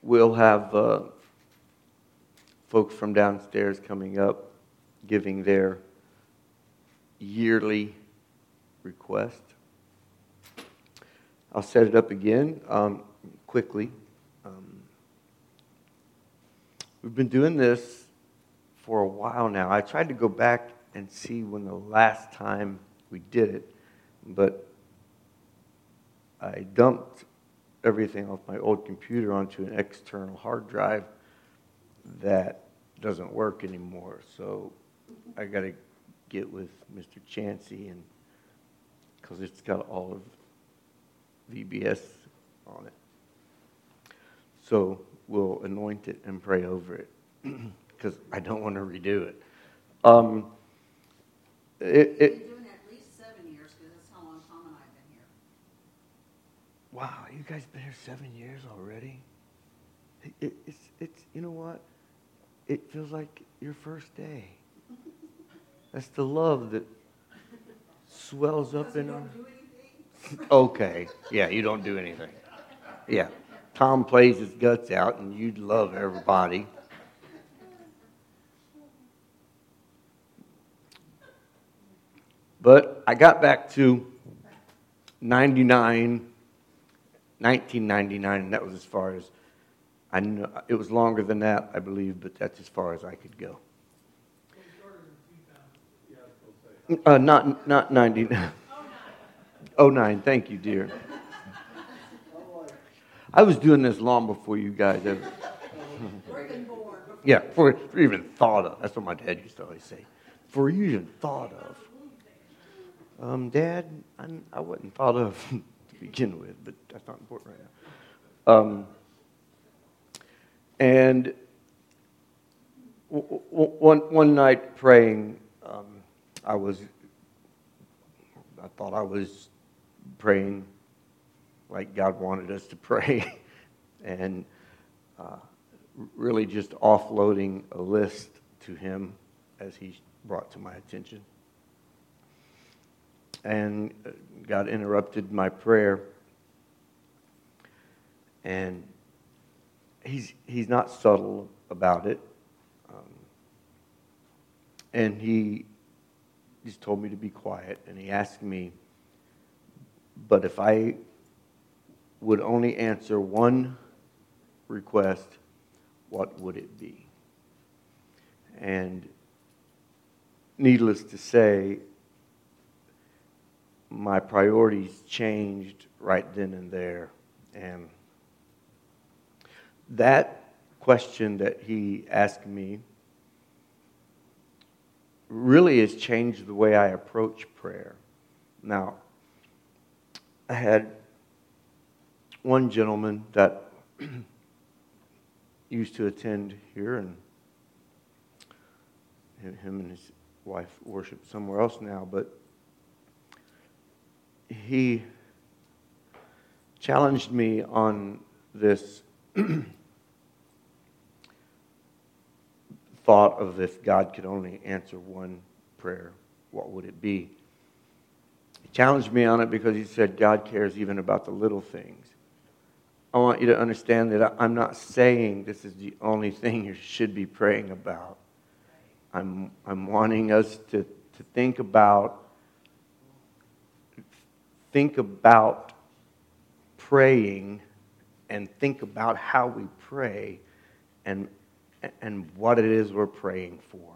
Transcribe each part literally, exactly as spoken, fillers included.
we'll have uh, folks from downstairs coming up, giving their yearly request. I'll set it up again um, quickly. Um, we've been doing this for a while now. I tried to go back and see when the last time we did it, but I dumped everything off my old computer onto an external hard drive that doesn't work anymore. So I got to get with Mister Chansey, and because it's got all of V B S on it. So we'll anoint it and pray over it because I don't want to redo it. Um, it, it You've been doing it at least seven years because that's how long Tom and I have been here. Wow, you guys been here seven years already? It, it, it's, it's, you know what? It feels like your first day. That's the love that swells up Because we in our... don't do anything. Okay, yeah, you don't do anything. Yeah, Tom plays his guts out and you love everybody. But I got back to ninety-nine, nineteen ninety-nine, and that was as far as I know. It was longer than that, I believe, but that's as far as I could go. Uh, not not ninety. Oh nine. Thank you, dear. I was doing this long before you guys ever. We're even born. Yeah, before, before you even thought of. That's what my dad used to always say. Before you even thought of. Um, Dad, I, I wasn't thought of to begin with, but that's not important right now. Um, and w- w- one one night praying, um, I was, I thought I was praying like God wanted us to pray, and uh, really just offloading a list to Him as He brought to my attention. And God interrupted my prayer, and he's he's not subtle about it, um, and he just told me to be quiet, and he asked me, but if I would only answer one request, what would it be? And needless to say, my priorities changed right then and there. And that question that he asked me really has changed the way I approach prayer. Now, I had one gentleman that used to attend here, and him and his wife worship somewhere else now, but he challenged me on this thought of if God could only answer one prayer, what would it be? He challenged me on it because he said God cares even about the little things. I want you to understand that I'm not saying this is the only thing you should be praying about. I'm I'm wanting us to, to think about think about praying and think about how we pray and and what it is we're praying for.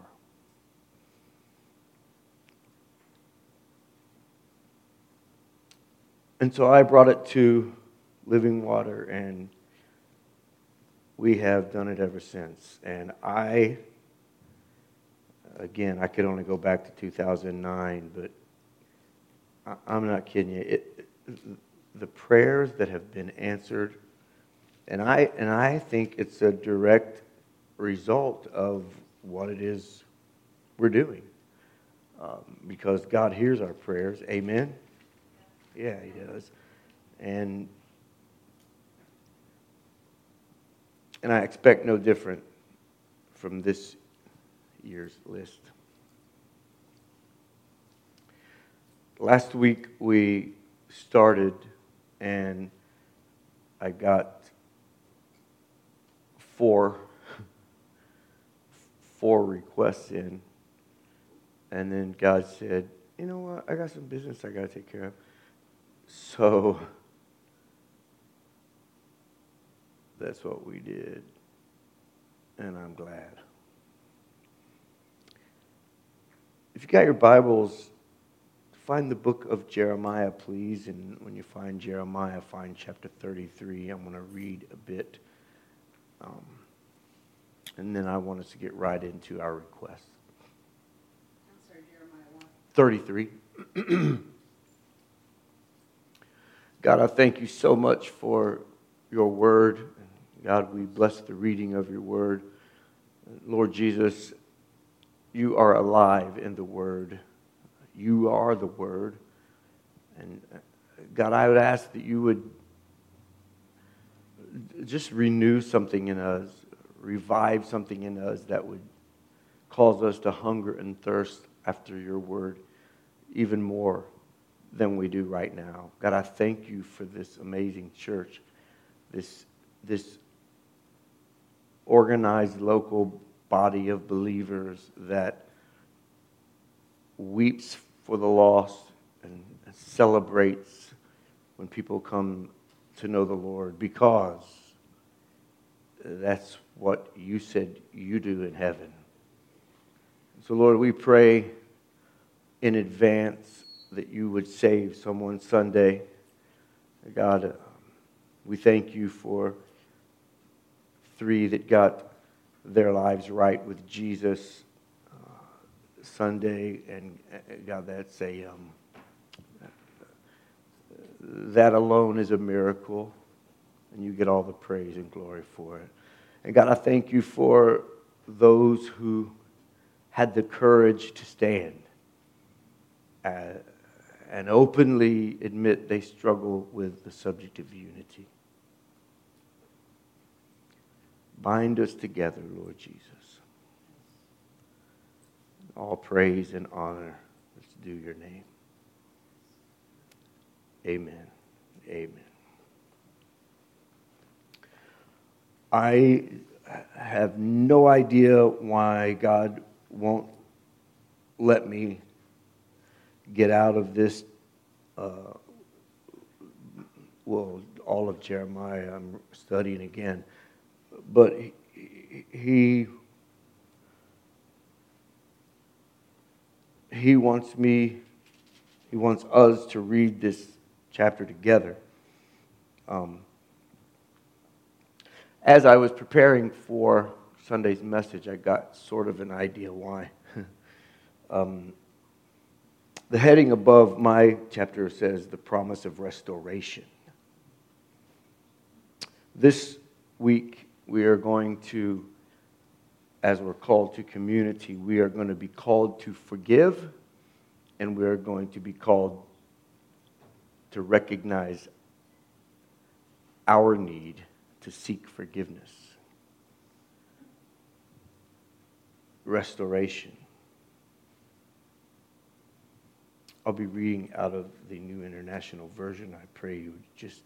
And so I brought it to Living Water, and we have done it ever since. And I, again, I could only go back to two thousand nine, but I, I'm not kidding you. It, the prayers that have been answered, and I and I think it's a direct result of what it is we're doing, um, because God hears our prayers. Amen. Yeah, He does, and and I expect no different from this year's list. Last week we started, and I got four, four requests in. And then God said, you know what, I got some business I got to take care of. So that's what we did. And I'm glad. If you got your Bibles, find the book of Jeremiah, please. And when you find Jeremiah, find chapter thirty-three. I'm going to read a bit. Um, and then I want us to get right into our request. I'm sorry, Jeremiah one. thirty-three. God, I thank you so much for your word. God, we bless the reading of your word. Lord Jesus, you are alive in the word. You are the word. And God, I would ask that you would just renew something in us, revive something in us that would cause us to hunger and thirst after your word even more than we do right now. God, I thank you for this amazing church, this, this organized local body of believers that weeps for the lost and celebrates when people come to know the Lord, because that's what you said you do in heaven. So Lord, we pray in advance that you would save someone Sunday. God, we thank you for three that got their lives right with Jesus uh, Sunday, and uh, God, that's a um, that alone is a miracle, and you get all the praise and glory for it. And God, I thank you for those who had the courage to stand uh, and openly admit they struggle with the subject of unity. Bind us together, Lord Jesus. All praise and honor is due your name. Amen. Amen. I have no idea why God won't let me get out of this, uh, well, all of Jeremiah. I'm studying again. But he, he, he wants me, he wants us to read this chapter together. Um, as I was preparing for Sunday's message, I got sort of an idea why. um, the heading above my chapter says, the promise of restoration. This week, we are going to, as we're called to community, we are going to be called to forgive, and we are going to be called to recognize our need to seek forgiveness. Restoration. I'll be reading out of the New International Version. I pray you would just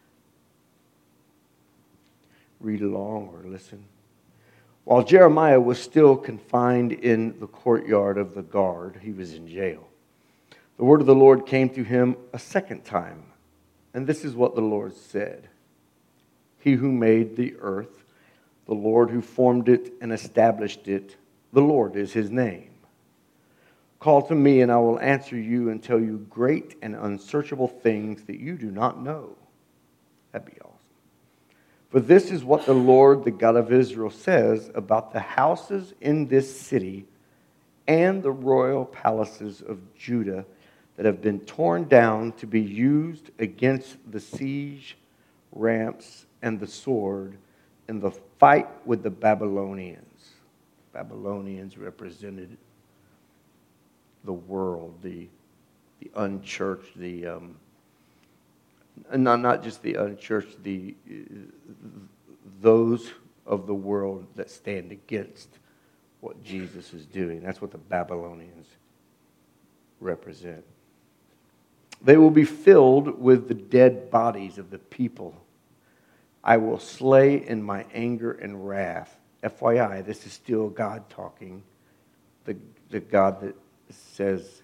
read along or listen. While Jeremiah was still confined in the courtyard of the guard, he was in jail. The word of the Lord came to him a second time, and this is what the Lord said. He who made the earth, the Lord who formed it and established it, the Lord is his name. Call to me, and I will answer you and tell you great and unsearchable things that you do not know. That'd be awesome. For this is what the Lord, the God of Israel, says about the houses in this city and the royal palaces of Judah that have been torn down to be used against the siege ramps and the sword in the fight with the Babylonians. Babylonians represented the world, the the unchurched, the um, not not just the unchurched, the those of the world that stand against what Jesus is doing. That's what the Babylonians represent. They will be filled with the dead bodies of the people I will slay in my anger and wrath. F Y I, this is still God talking. The, the God that says,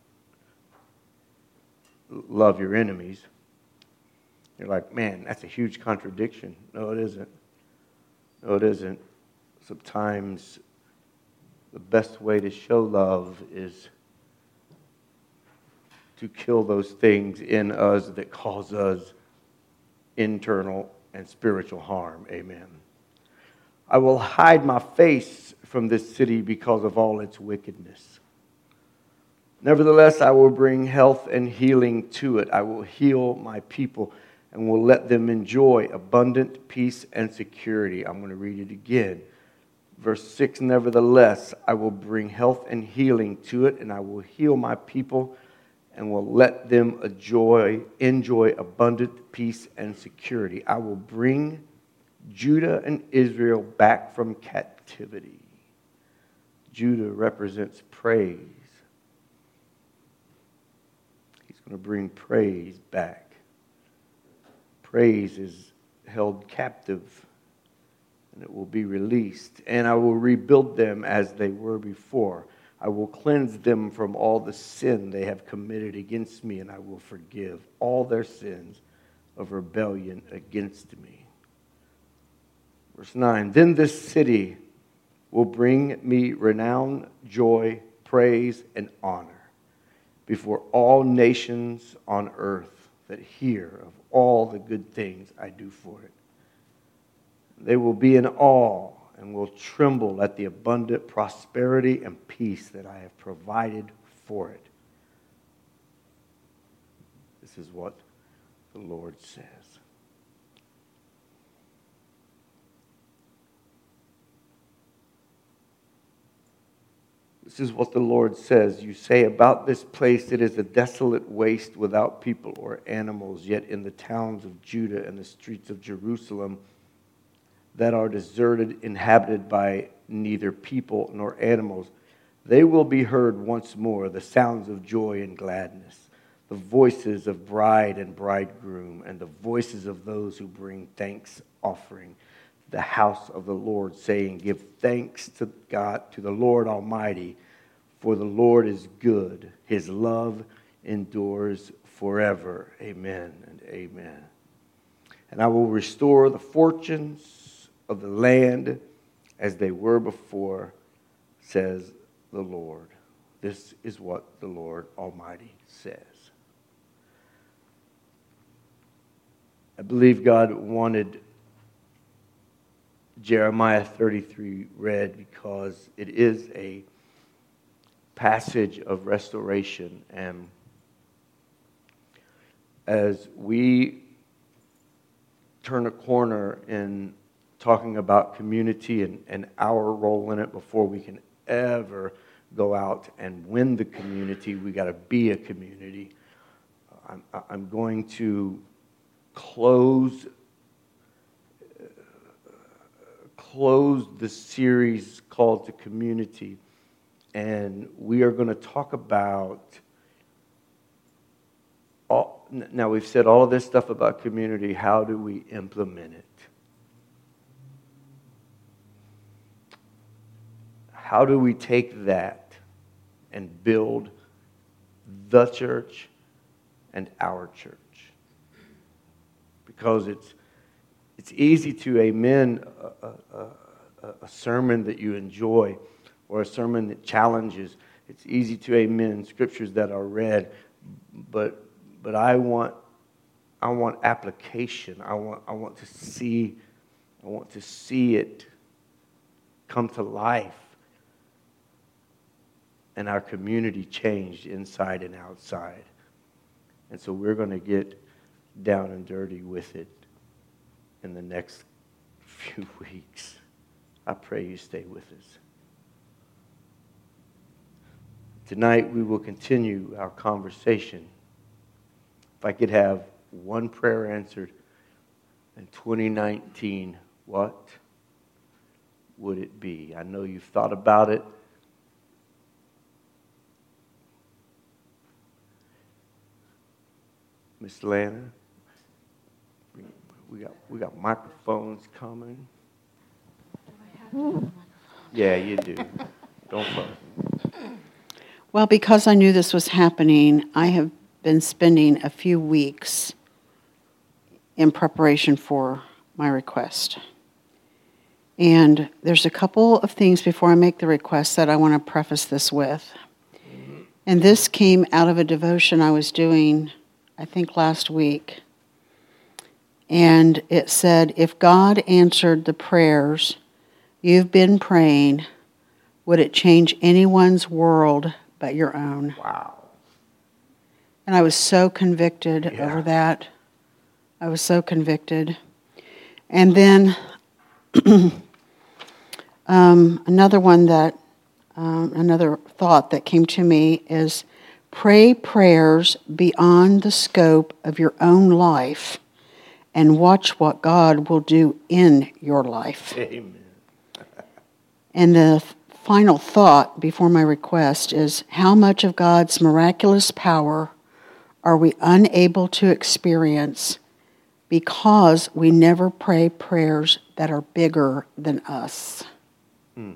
love your enemies. You're like, man, that's a huge contradiction. No, it isn't. No, it isn't. Sometimes the best way to show love is to kill those things in us that cause us internal and spiritual harm. Amen. I will hide my face from this city because of all its wickedness. Nevertheless, I will bring health and healing to it. I will heal my people and will let them enjoy abundant peace and security. I'm going to read it again. Verse six, nevertheless, I will bring health and healing to it, and I will heal my people and will let them enjoy, enjoy abundant peace and security. I will bring Judah and Israel back from captivity. Judah represents praise. He's going to bring praise back. Praise is held captive, and it will be released. And I will rebuild them as they were before. I will cleanse them from all the sin they have committed against me, and I will forgive all their sins of rebellion against me. Verse nine, then this city will bring me renown, joy, praise, and honor before all nations on earth that hear of all the good things I do for it. They will be in awe and will tremble at the abundant prosperity and peace that I have provided for it. This is what the Lord says. This is what the Lord says. You say about this place, it is a desolate waste without people or animals, yet in the towns of Judah and the streets of Jerusalem that are deserted, inhabited by neither people nor animals, they will be heard once more, the sounds of joy and gladness, the voices of bride and bridegroom, and the voices of those who bring thanks offering to the house of the Lord, saying, give thanks to God, to the Lord Almighty, for the Lord is good. His love endures forever. Amen and amen. And I will restore the fortunes of the land as they were before, says the Lord. This is what the Lord Almighty says. I believe God wanted Jeremiah thirty-three read because it is a passage of restoration. And as we turn a corner in talking about community and, and our role in it, before we can ever go out and win the community, we got to be a community. I'm, I'm going to close uh, close the series called The Community, and we are going to talk about all, now we've said all of this stuff about community. How do we implement it? How do we take that and build the church and our church? Because it's it's easy to amen a, a, a, a sermon that you enjoy or a sermon that challenges. It's easy to amen scriptures that are read, but but I want I want application. I want I want to see I want to see it come to life. And our community changed inside and outside. And so we're going to get down and dirty with it in the next few weeks. I pray you stay with us. Tonight we will continue our conversation. If I could have one prayer answered in twenty nineteen, what would it be? I know you've thought about it. Miss Lana, we got we got microphones coming. Yeah, you do. Don't fuss. Well, because I knew this was happening, I have been spending a few weeks in preparation for my request. And there's a couple of things before I make the request that I want to preface this with. And this came out of a devotion I was doing, I think, last week. And it said, if God answered the prayers you've been praying, would it change anyone's world but your own? Wow. And I was so convicted Yeah. over that. I was so convicted. And then um, another one that, um, another thought that came to me is, pray prayers beyond the scope of your own life and watch what God will do in your life. Amen. And the final thought before my request is, how much of God's miraculous power are we unable to experience because we never pray prayers that are bigger than us? Hmm.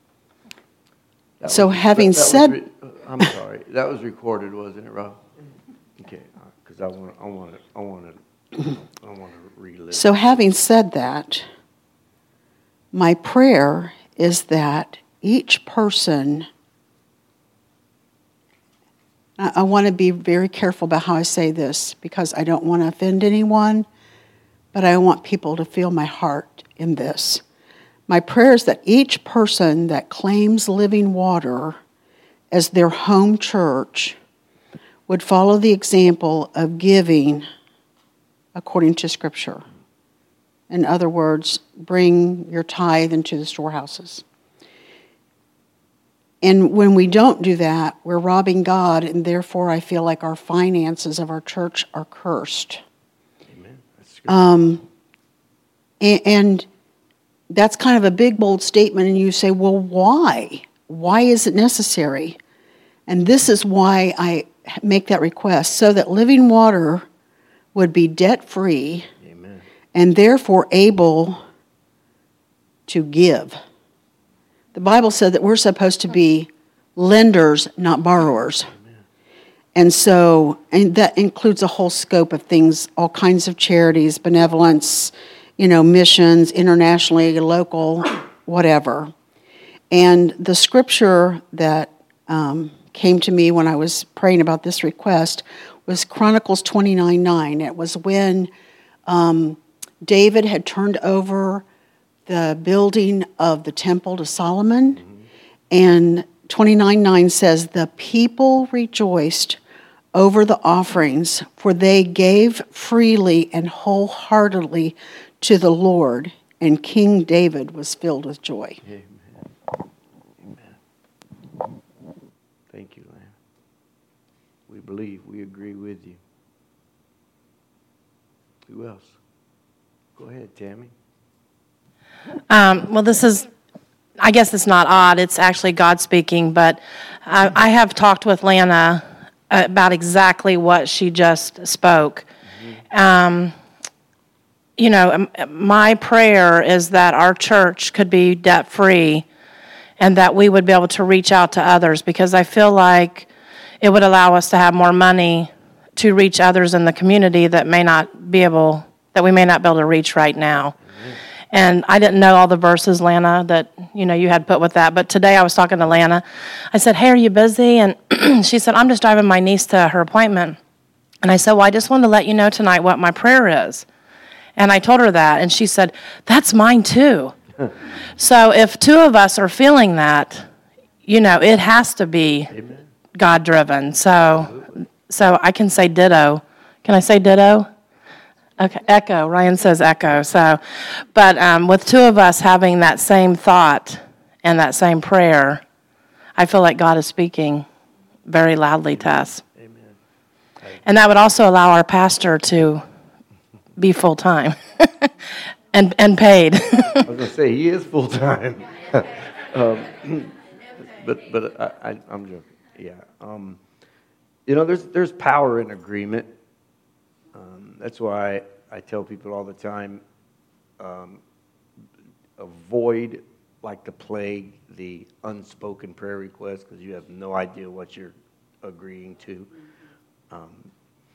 So was, having that, that said... Re- I'm sorry. That was recorded, wasn't it, Rob? Okay, because I want I want to I want to I want to relive. So having said that, my prayer is that each person, I, I want to be very careful about how I say this because I don't want to offend anyone, but I want people to feel my heart in this. My prayer is that each person that claims Living Water as their home church would follow the example of giving according to Scripture. In other words, bring your tithe into the storehouses. And when we don't do that, we're robbing God, and therefore I feel like our finances of our church are cursed. Amen. That's good. Um, and, and that's kind of a big, bold statement, and you say, well, why? Why is it necessary? And this is why I make that request, so that Living Water would be debt-free. Amen. And therefore able to give. The Bible said that we're supposed to be lenders, not borrowers. Amen. And so, and that includes a whole scope of things, all kinds of charities, benevolence, you know, missions, internationally, local, whatever. And the scripture that um, came to me when I was praying about this request was Chronicles twenty-nine nine. It was when um, David had turned over the building of the temple to Solomon. Mm-hmm. And twenty-nine nine says, the people rejoiced over the offerings, for they gave freely and wholeheartedly to the Lord, and King David was filled with joy. Amen. Amen. Thank you, Lamb. We believe, we agree with you. Who else? Go ahead, Tammy. Um, well, this is, I guess it's not odd. It's actually God speaking, but I, I have talked with Lana about exactly what she just spoke. Mm-hmm. Um, you know, my prayer is that our church could be debt-free and that we would be able to reach out to others, because I feel like it would allow us to have more money to reach others in the community that may not be able, that we may not be able to reach right now. Mm-hmm. And I didn't know all the verses, Lana, that, you know, you had put with that. But today I was talking to Lana. I said, hey, are you busy? And she said, I'm just driving my niece to her appointment. And I said, well, I just wanted to let you know tonight what my prayer is. And I told her that. And she said, that's mine too. So if two of us are feeling that, you know, it has to be Amen. God-driven. So, so I can say ditto. Can I say ditto? Okay, echo. Ryan says echo. So, but um, with two of us having that same thought and that same prayer, I feel like God is speaking very loudly to us. Amen. And that would also allow our pastor to be full-time and and paid. I was going to say, he is full-time. um, but but I, I, I'm joking. Yeah. Um, you know, there's there's power in agreement. Um, that's why I, I tell people all the time, um, avoid, like the plague, the unspoken prayer request, because you have no idea what you're agreeing to. Um,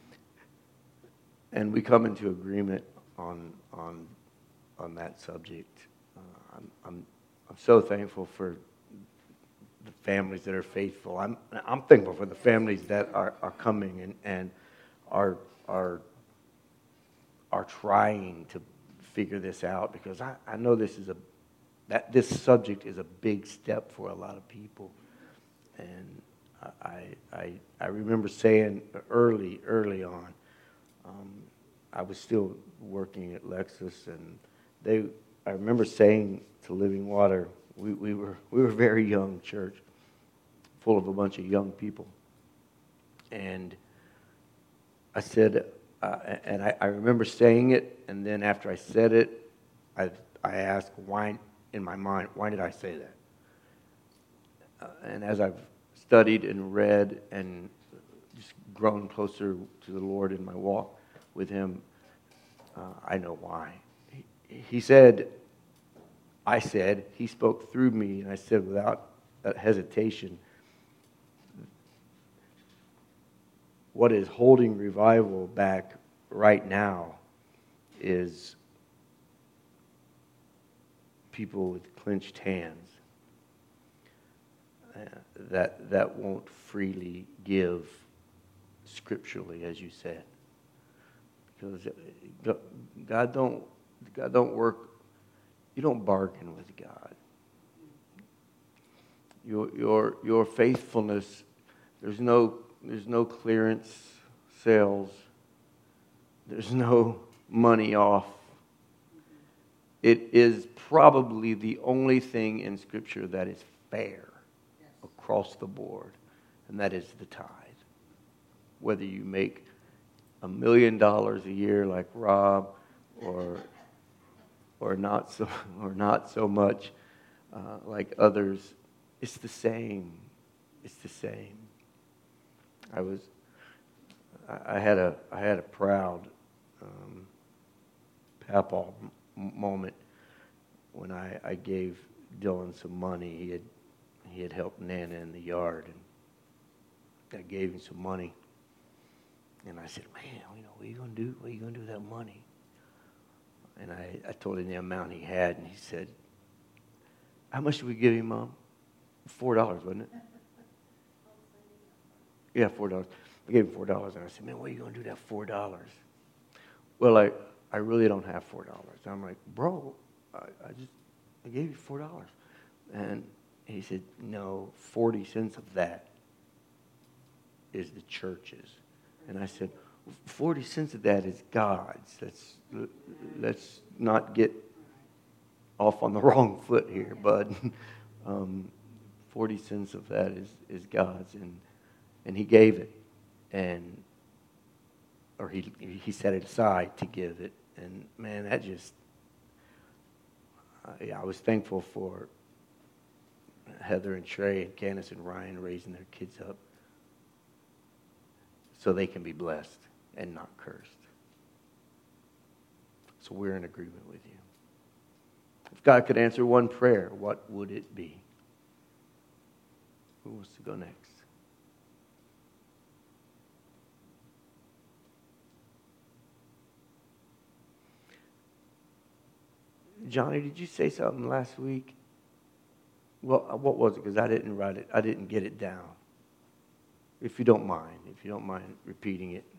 and we come into agreement on on on that subject. Uh, I'm, I'm I'm so thankful for the families that are faithful. I'm I'm thankful for the families that are, are coming and, and are are are trying to figure this out, because I, I know this is a that this subject is a big step for a lot of people. And I I I remember saying early early on, um, I was still working at Lexus, and they I remember saying to Living Water, we, we were we were a very young church, full of a bunch of young people, and I said, uh, and I, I remember saying it, and then after I said it, I I asked why in my mind, why did I say that? Uh, and as I've studied and read and just grown closer to the Lord in my walk with Him, uh, I know why. He, he said, I said, He spoke through me, and I said without hesitation, what is holding revival back right now is people with clenched hands uh, that that won't freely give scripturally, as you said, because God don't God don't work. You don't bargain with God. Your your your faithfulness. There's no there's no clearance sales. There's no money off. It is probably the only thing in Scripture that is fair across the board, and that is the tithe. Whether you make a million dollars a year like Rob, or or not so or not so much uh, like others, it's the same. It's the same. I was I, I had a I had a proud um, papaw moment when I, I gave Dylan some money. He had he had helped Nana in the yard, and I gave him some money. And I said, "Man, you know, what are you gonna do? What are you gonna do with that money?" And I, I told him the amount he had, and he said, "How much did we give him, Mom?" Four dollars, wasn't it? Yeah, four dollars. I gave him four dollars, and I said, "Man, what are you gonna do with that four dollars?" Well, I I really don't have four dollars. I'm like, "Bro, I, I just I gave you four dollars," and he said, "No, forty cents of that is the church's." And I said, forty cents of that is God's. Let's, let's not get off on the wrong foot here, bud. Um, forty cents of that is, is God's. And and he gave it. And, or he he set it aside to give it. And man, that just, uh, yeah, I was thankful for Heather and Trey and Candace and Ryan raising their kids up so they can be blessed and not cursed. So we're in agreement with you. If God could answer one prayer, what would it be? Who wants to go next? Johnny, did you say something last week? Well, what was it? Because I didn't write it. I didn't get it down. If you don't mind, if you don't mind repeating it.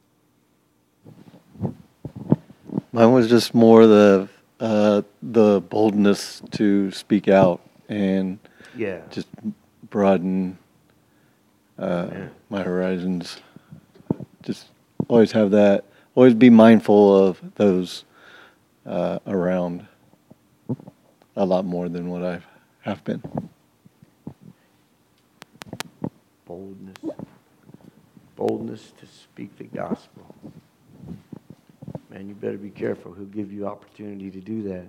Mine was just more the uh, the boldness to speak out and yeah. just broaden uh, yeah. my horizons. Just always have that. Always be mindful of those uh, around a lot more than what I have been. Boldness. Boldness to speak the gospel. Man, you better be careful. He'll give you opportunity to do that.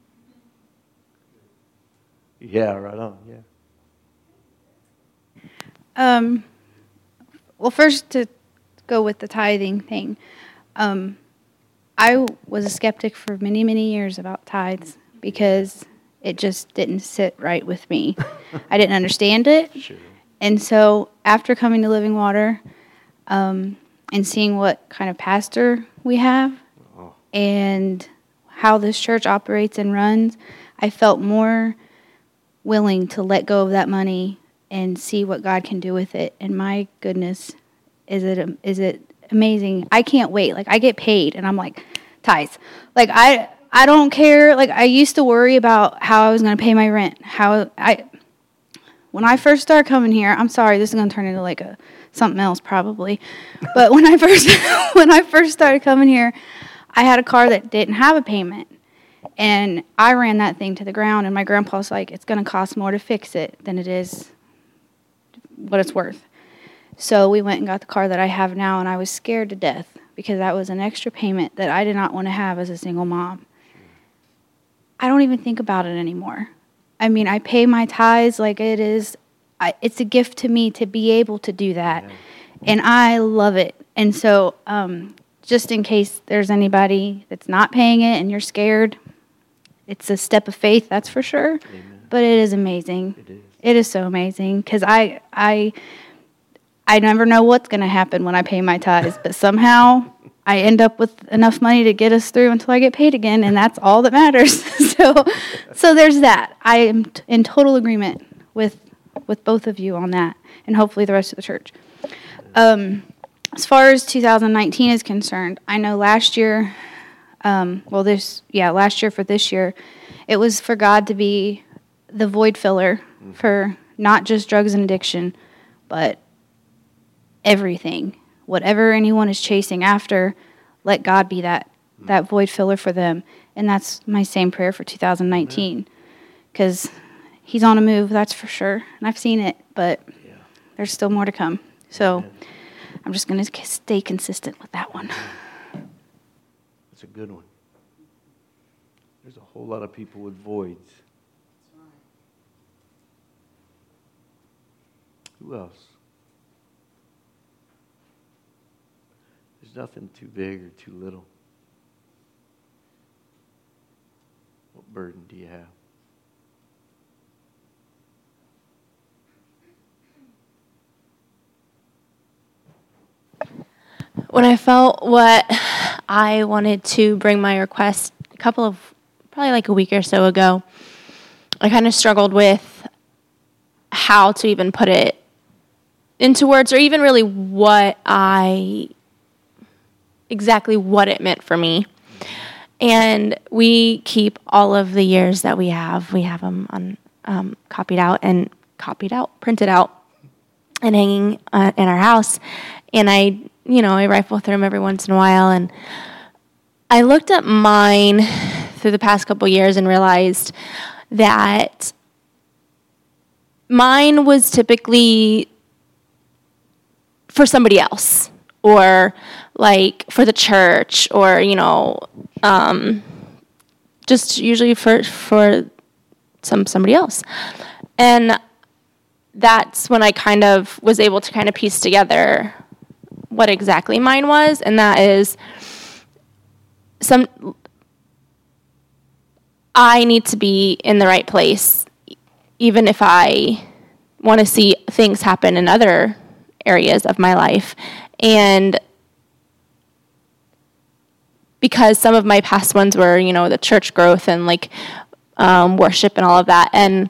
Yeah, right on, yeah. Um, well, first to go with the tithing thing. Um, I was a skeptic for many, many years about tithes because it just didn't sit right with me. I didn't understand it. Sure. And so after coming to Living Water um, and seeing what kind of pastor we have Oh. and how this church operates and runs, I felt more willing to let go of that money and see what God can do with it. And my goodness, is it is it amazing. I can't wait. Like, I get paid, and I'm like, tithes. Like, I I don't care. Like, I used to worry about how I was going to pay my rent. How I, when I first started coming here, I'm sorry, this is going to turn into like a something else probably. But when I first when I first started coming here, I had a car that didn't have a payment. And I ran that thing to the ground, and my grandpa's like, it's going to cost more to fix it than it is what it's worth. So we went and got the car that I have now, and I was scared to death because that was an extra payment that I did not want to have as a single mom. I don't even think about it anymore. I mean, I pay my tithes like it is, I, it's a gift to me to be able to do that, and I love it. And so um, just in case there's anybody that's not paying it and you're scared, it's a step of faith, that's for sure. Amen. But it is amazing. It is. It is so amazing because I, I, I never know what's going to happen when I pay my tithes, but somehow I end up with enough money to get us through until I get paid again, and that's all that matters. so, so there's that. I am t- in total agreement with with both of you on that, and hopefully the rest of the church. Um, as far as two thousand nineteen is concerned, I know last year, um, well, this yeah, last year for this year, it was for God to be the void filler mm-hmm. for not just drugs and addiction, but everything. Whatever anyone is chasing after, let God be that mm-hmm. that void filler for them. And that's my same prayer for two thousand nineteen, because He's on a move, that's for sure. And I've seen it, but yeah. there's still more to come. So Amen. I'm just going to stay consistent with that one. That's a good one. There's a whole lot of people with voids. Who else? There's nothing too big or too little. What burden do you have? When I felt what I wanted to bring my request a couple of, probably like a week or so ago, I kind of struggled with how to even put it into words, or even really what I, exactly what it meant for me. And we keep all of the years that we have, we have them on, um, copied out and copied out, printed out, and hanging uh, in our house. And I, you know, I rifle through them every once in a while. And I looked at mine through the past couple years and realized that mine was typically for somebody else, or like for the church, or, you know, um, just usually for for some somebody else. And that's when I kind of was able to kind of piece together what exactly mine was, and that is some I need to be in the right place, even if I want to see things happen in other areas of my life. And because some of my past ones were, you know, the church growth and like um, worship and all of that, and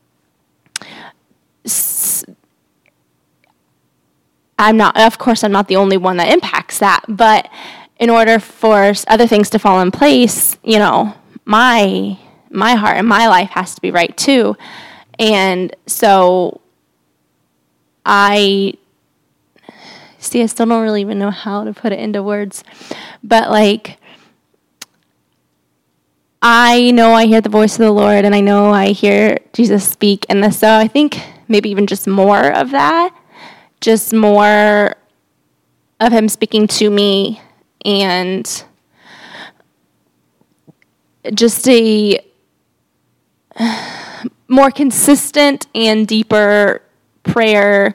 I'm not, of course, I'm not the only one that impacts that, but in order for other things to fall in place, you know, my my heart and my life has to be right too. And so I, see, I still don't really even know how to put it into words, but like, I know I hear the voice of the Lord, and I know I hear Jesus speak, and so I think maybe even just more of that, just more of Him speaking to me, and just a more consistent and deeper prayer,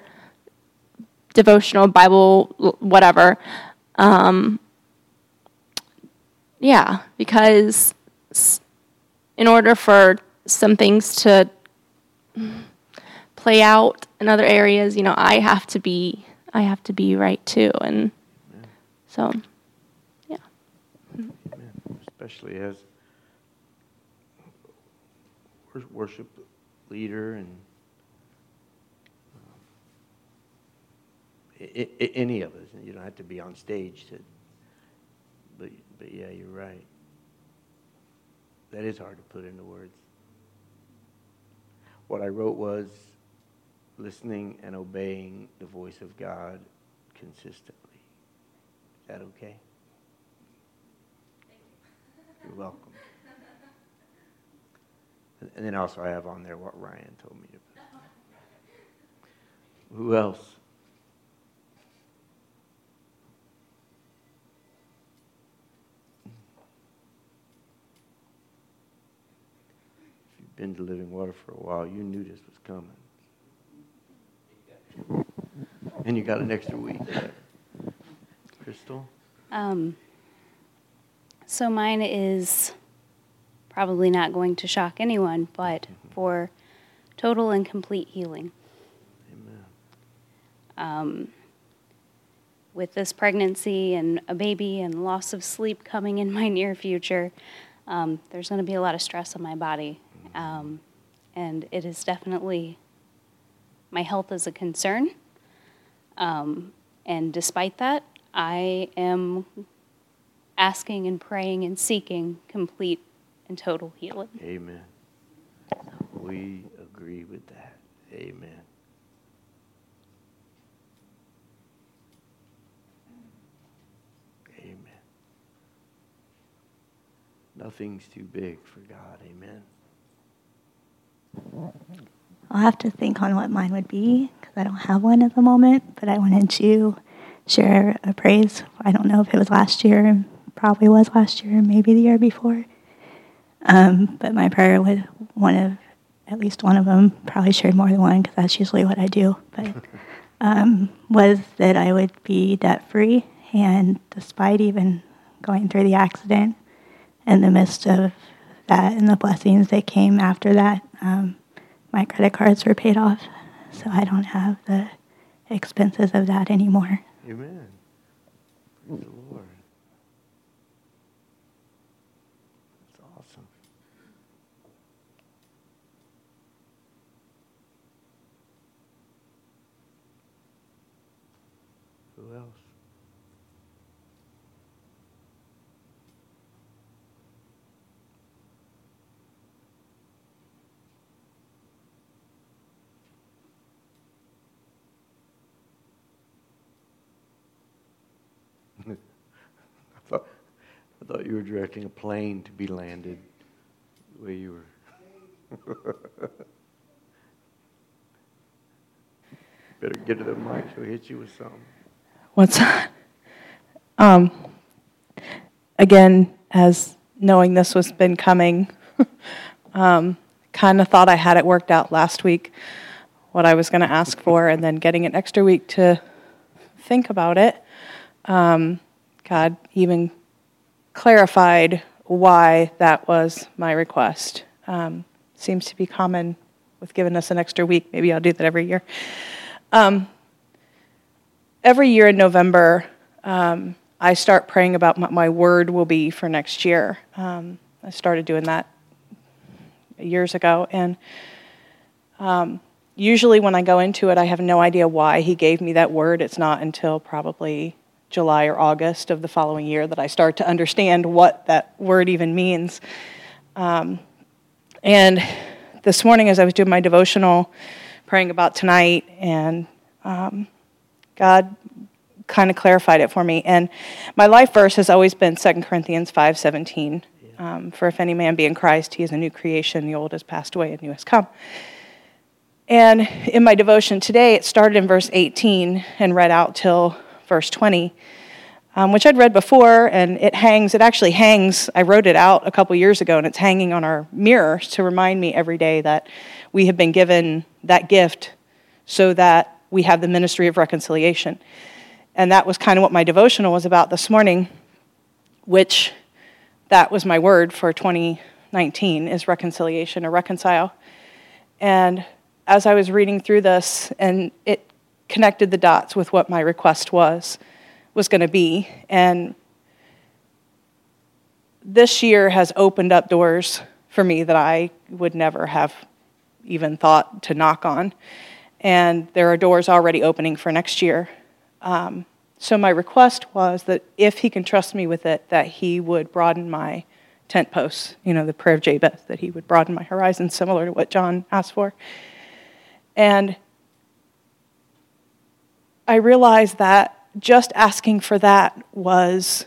devotional, Bible, whatever, um, yeah, because s- in order for some things to play out in other areas, you know, I have to be, I have to be right too, and Yeah. so, yeah. Amen. Especially as wor- worship leader and um, I- I- any of us. You don't have to be on stage to. But but yeah, you're right. That is hard to put into words. What I wrote was listening and obeying the voice of God consistently. Is that okay? You're welcome. And- And then also I have on there what Ryan told me to put. Who else? If you've been to Living Water for a while, you knew this was coming. And you got an extra week. Right? Crystal? Um, so mine is probably not going to shock anyone, but for total and complete healing. Amen. Um, with this pregnancy and a baby and loss of sleep coming in my near future, um, there's going to be a lot of stress on my body. Um, and it is definitely, my health is a concern. Um, and despite that, I am asking and praying and seeking complete and total healing. Amen. We agree with that. Amen. Amen. Nothing's too big for God. Amen. I'll have to think on what mine would be because I don't have one at the moment, but I wanted to share a praise. I don't know if it was last year, probably was last year, maybe the year before. Um, but my prayer was one of, at least one of them, probably shared more than one because that's usually what I do, but um, was that I would be debt-free. And despite even going through the accident, in the midst of that and the blessings that came after that, um, my credit cards were paid off, so I don't have the expenses of that anymore. Amen. Praise the Lord. That's awesome. Who else? I thought, I thought you were directing a plane to be landed the way you were. Better get to the mic, she'll hit you with something. What's um again, as knowing this was been coming, um, kind of thought I had it worked out last week, what I was going to ask for, and then getting an extra week to think about it. Um, God even clarified why that was my request. Um, seems to be common with giving us an extra week. Maybe I'll do that every year. Um, every year in November, um, I start praying about what my word will be for next year. Um, I started doing that years ago, and um, usually when I go into it, I have no idea why he gave me that word. It's not until probably July or August of the following year that I start to understand what that word even means. Um, and this morning as I was doing my devotional, praying about tonight, and um, God kind of clarified it for me. And my life verse has always been Second Corinthians five seventeen. Um, for if any man be in Christ, he is a new creation. The old has passed away and new has come. And in my devotion today, it started in verse eighteen and read out till verse twenty, um, which I'd read before, and it hangs, it actually hangs, I wrote it out a couple years ago, and it's hanging on our mirror to remind me every day that we have been given that gift so that we have the ministry of reconciliation. And that was kind of what my devotional was about this morning, which that was my word for twenty nineteen, is reconciliation or reconcile. And as I was reading through this, and it connected the dots with what my request was, was going to be. And this year has opened up doors for me that I would never have even thought to knock on. And there are doors already opening for next year. Um, so my request was that if he can trust me with it, that he would broaden my tent posts, you know, the prayer of Jabez, that he would broaden my horizon, similar to what John asked for. And I realized that just asking for that was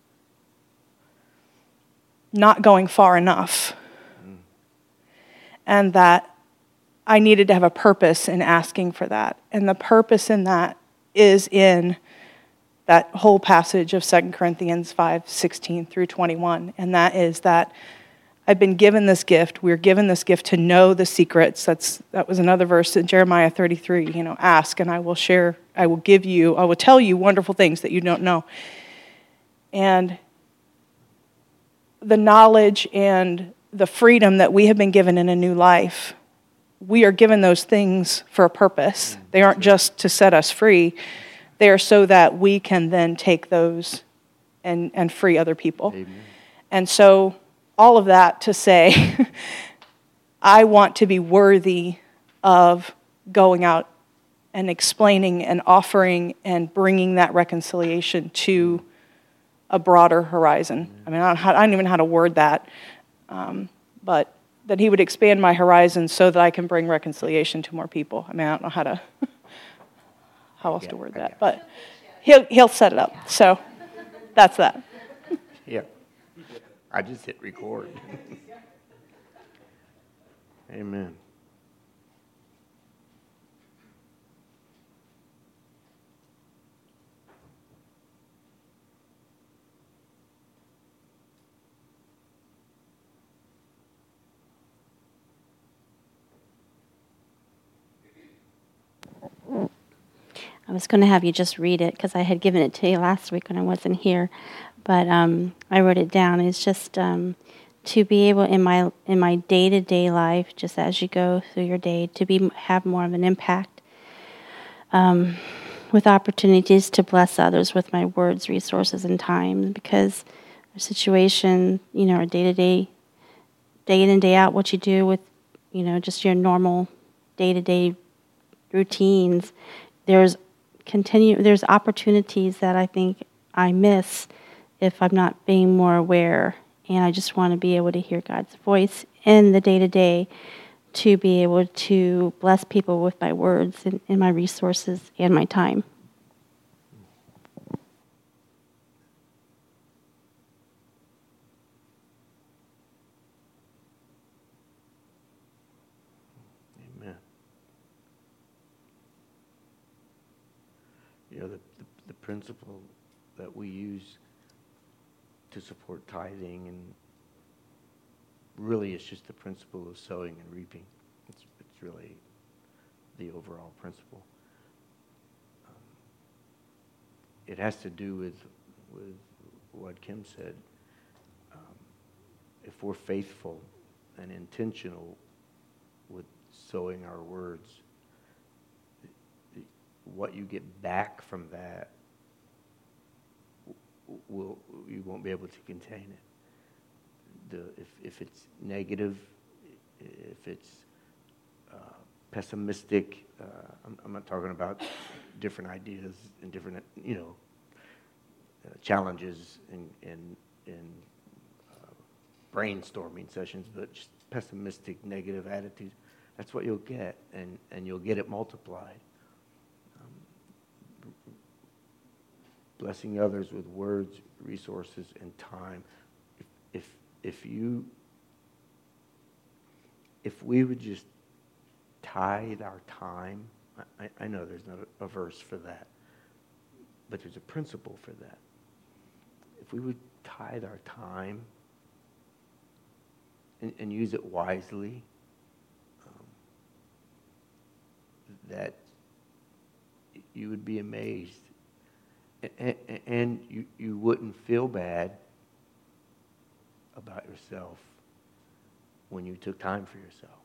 not going far enough. Mm. And that I needed to have a purpose in asking for that. And the purpose in that is in that whole passage of Second Corinthians five, sixteen through twenty-one. And that is that I've been given this gift. We're given this gift to know the secrets. That's that was another verse in Jeremiah thirty-three. You know, ask and I will share. I will give you. I will tell you wonderful things that you don't know. And the knowledge and the freedom that we have been given in a new life, we are given those things for a purpose. They aren't just to set us free. They are so that we can then take those and, and free other people. Amen. And so all of that to say, I want to be worthy of going out and explaining and offering and bringing that reconciliation to a broader horizon. I mean, I don't, I don't even know how to word that, um, but that he would expand my horizon so that I can bring reconciliation to more people. I mean, I don't know how to how else to word that, but he'll he'll set it up. So that's that. Yeah, I just hit record. Amen. I was going to have you just read it because I had given it to you last week when I wasn't here, but um, I wrote it down. It's just um, to be able in my in my day to day life, just as you go through your day, to be have more of an impact, um, with opportunities to bless others with my words, resources, and time. Because our situation, you know, our day to day, day in and day out, what you do with, you know, just your normal day to day routines. There's continue. There's opportunities that I think I miss if I'm not being more aware, and I just want to be able to hear God's voice in the day-to-day to be able to bless people with my words and, and my resources and my time. You know, the, the, the principle that we use to support tithing, and really it's just the principle of sowing and reaping. It's, it's really the overall principle. Um, it has to do with, with what Kim said. Um, if we're faithful and intentional with sowing our words, what you get back from that, will you won't be able to contain it. The if if it's negative, if it's uh, pessimistic, uh, I'm, I'm not talking about different ideas and different you know uh, challenges in in in uh, brainstorming sessions, but just pessimistic, negative attitudes. That's what you'll get, and and you'll get it multiplied. Blessing others with words, resources, and time. If, if if you if we would just tithe our time, I, I know there's not a, a verse for that, but there's a principle for that. If we would tithe our time and, and use it wisely, um, that you would be amazed. And you, you wouldn't feel bad about yourself when you took time for yourself.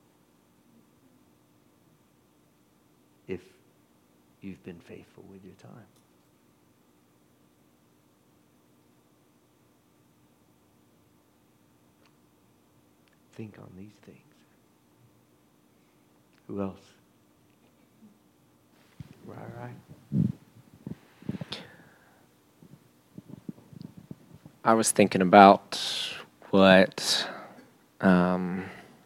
If you've been faithful with your time. Think on these things. Who else? Right, right. I was thinking about what um,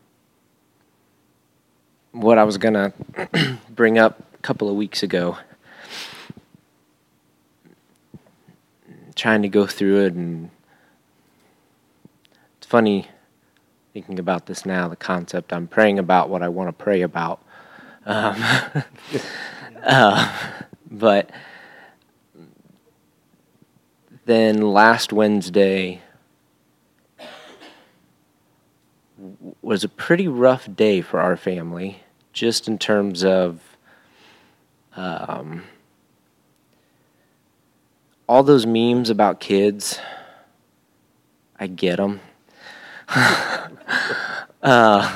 what I was gonna bring up a couple of weeks ago. Trying to go through it, and it's funny thinking about this now, the concept. I'm praying about what I want to pray about. Um, uh, but then last Wednesday was a pretty rough day for our family, just in terms of um, all those memes about kids. I get them. uh,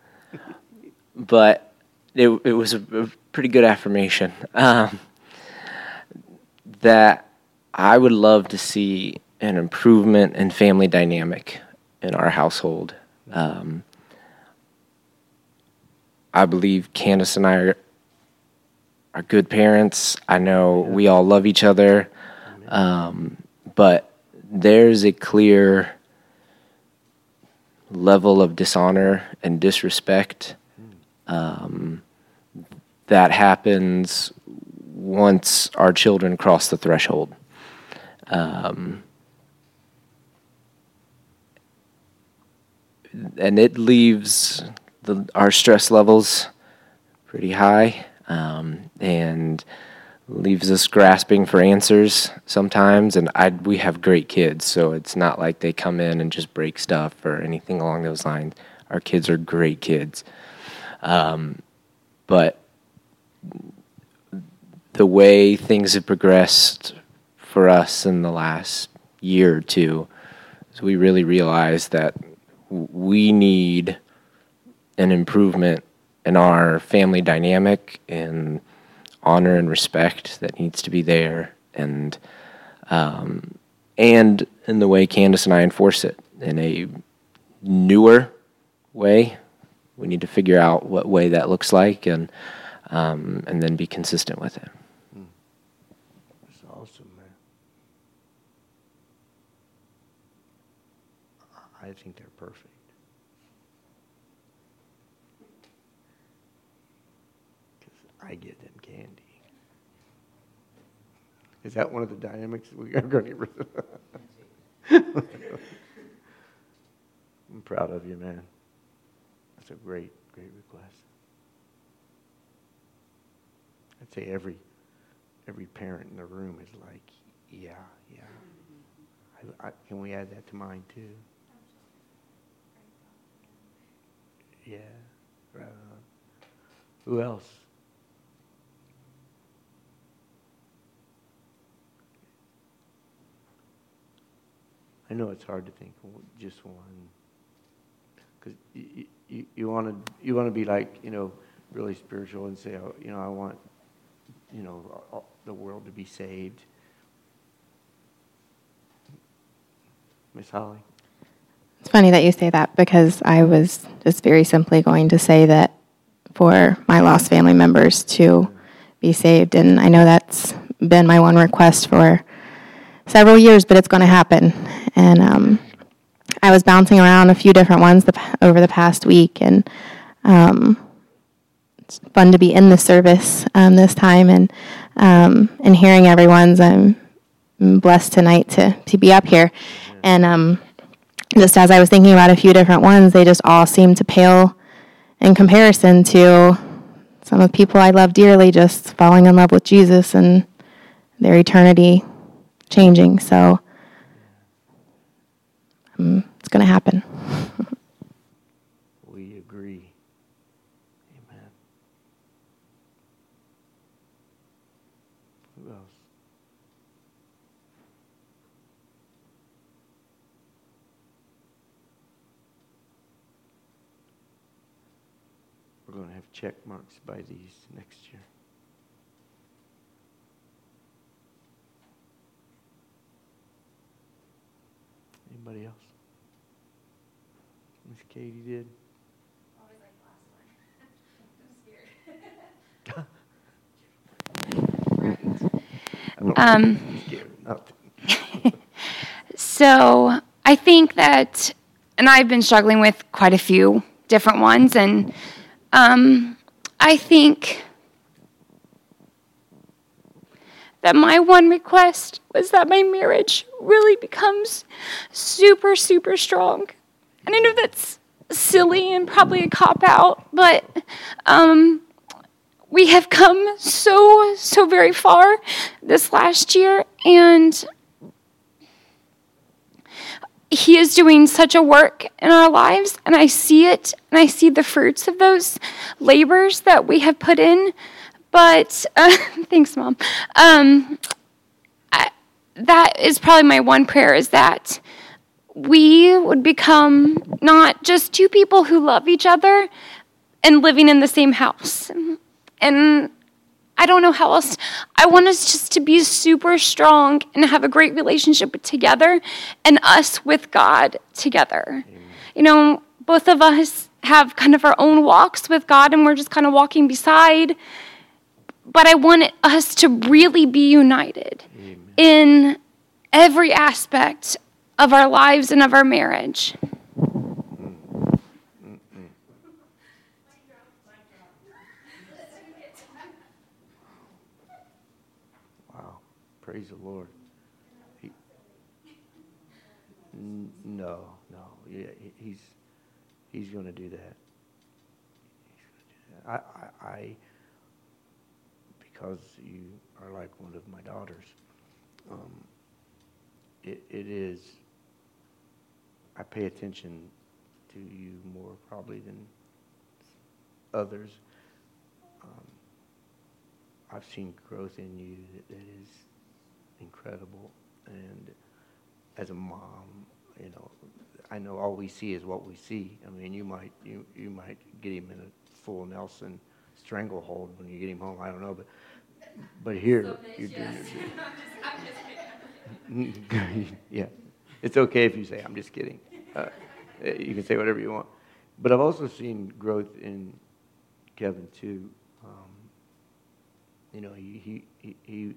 but it it was a, a pretty good affirmation um, that I would love to see an improvement in family dynamic in our household. Um, I believe Candace and I are, are good parents. I know we all love each other, um, but there's a clear level of dishonor and disrespect um, that happens once our children cross the threshold. Um, and it leaves the, our stress levels pretty high, um, and leaves us grasping for answers sometimes. And I, we have great kids, so it's not like they come in and just break stuff or anything along those lines. Our kids are great kids. Um, but the way things have progressed for us in the last year or two is we really realized that we need an improvement in our family dynamic and honor and respect that needs to be there, and um, and in the way Candace and I enforce it in a newer way. We need to figure out what way that looks like, and um, and then be consistent with it. That's awesome, man. I think they're perfect. I get them candy. Is that one of the dynamics we are going to get rid of? I'm proud of you, man. That's a great, great request. I'd say every every parent in the room is like, yeah, yeah. I, I, can we add that to mine too? Yeah. Right on. Who else? I know it's hard to think just one, because you, you, you want to you want to be like, you know, really spiritual and say, oh, you know, I want, you know, all, the world to be saved. Miss Holly? It's funny that you say that, because I was just very simply going to say that for my lost family members to be saved, and I know that's been my one request for several years, but it's going to happen. And um, I was bouncing around a few different ones the, over the past week, and um, it's fun to be in the service um, this time, and um, and hearing everyone's. I'm blessed tonight to to be up here, and um, just as I was thinking about a few different ones, they just all seem to pale in comparison to some of the people I love dearly just falling in love with Jesus and their eternity changing. So um, it's going to happen. We agree. Amen. Who else? we're going to have check marks by these next year. Anybody else? Miss Katie did. Always like the last one. I'm scared. Um, so I think that, and I've been struggling with quite a few different ones, and um, I think that my one request was that my marriage really becomes super, super strong. And I know that's silly and probably a cop-out, but um, we have come so, so very far this last year, and He is doing such a work in our lives, and I see it, and I see the fruits of those labors that we have put in. But, uh, thanks, Mom. Um, I, that is probably my one prayer, is that we would become not just two people who love each other and living in the same house. And I don't know how else. I want us just to be super strong and have a great relationship together, and us with God together. Amen. You know, both of us have kind of our own walks with God, and we're just kind of walking beside. But I want us to really be united Amen. In every aspect of our lives and of our marriage. Wow, praise the Lord. He, n- no, no, yeah, he, he's he's going to do that. He's going to do that. I, I, I, because you are like one of my daughters, um, it, it is. I pay attention to you more probably than others. Um, I've seen growth in you that, that is incredible. And as a mom, you know, I know all we see is what we see. I mean, you might you, you might get him in a full Nelson stranglehold when you get him home. I don't know, but but here so you're doing your yeah. It's okay if you say, I'm just kidding. Uh, you can say whatever you want. But I've also seen growth in Kevin, too. Um, you know, he, he, he,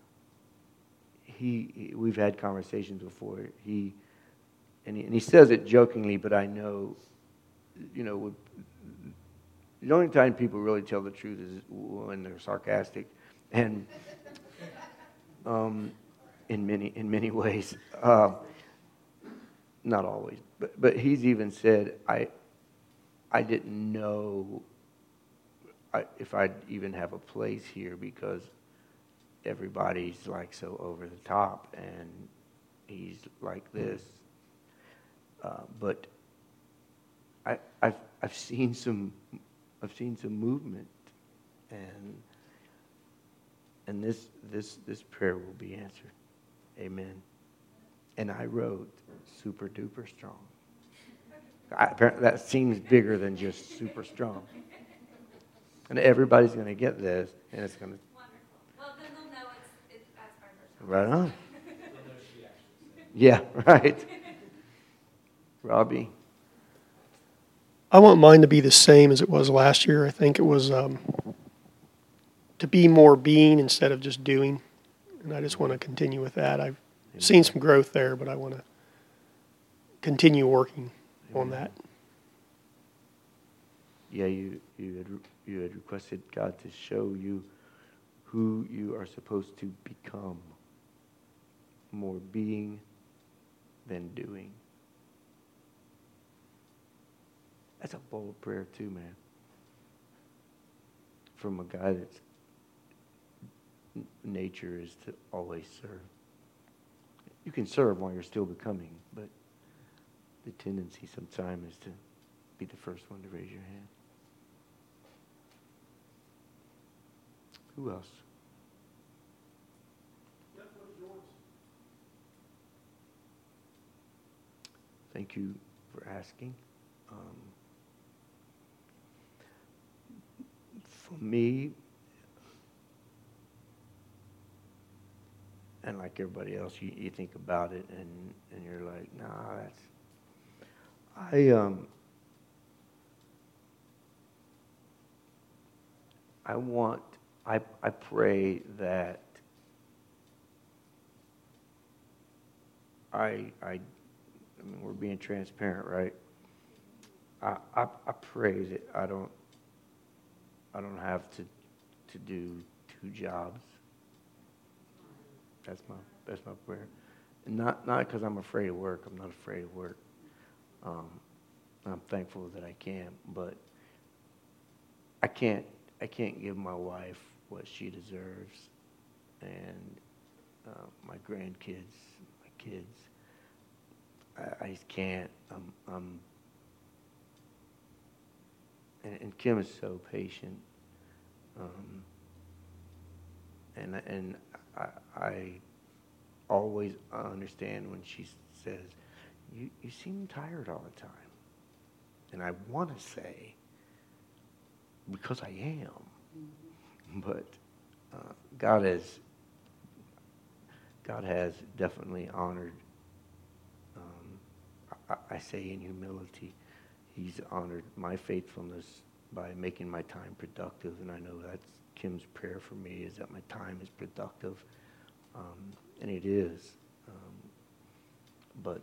he, he, we've had conversations before. He, and he, and he says it jokingly, but I know, you know, with, the only time people really tell the truth is when they're sarcastic. And um, in many, in many ways. Uh, Not always, but but he's even said, I I didn't know I, if I'd even have a place here because everybody's like so over the top and he's like this. Uh, but I I've I've seen some I've seen some movement, and and this this this prayer will be answered. Amen. And I wrote super duper strong. I, that seems bigger than just super strong. And everybody's going to get this, and it's going to. Wonderful. Well, then they'll know it's, it's as far as right on. Yeah, right. Robbie. I want mine to be the same as it was last year. I think it was um, to be more being instead of just doing, and I just want to continue with that. I've seen some growth there, but I want to continue working on that. Yeah, you you had you had requested God to show you who you are supposed to become. More being than doing. That's a bold prayer too, man. From a guy that's nature is to always serve. You can serve while you're still becoming, but the tendency sometimes is to be the first one to raise your hand. Who else? Thank you for asking. Um, for me, and like everybody else, you, you think about it and, and you're like, nah, that's, I, um, I want, I, I pray that I, I, I mean, we're being transparent, right? I, I, I pray that I don't, I don't have to, to do two jobs. That's my, that's my prayer. And not, not because I'm afraid of work. I'm not afraid of work. Um, I'm thankful that I can, but I can't, I can't give my wife what she deserves, and uh, my grandkids, my kids. I, I just can't. I'm, I'm and, and Kim is so patient, um, and and I, I always understand when she says, "You you seem tired all the time," and I want to say, because I am, but uh, God has God has definitely honored. Um, I, I say in humility, He's honored my faithfulness by making my time productive, and I know that's Kim's prayer for me, is that my time is productive, um, and it is. Um, but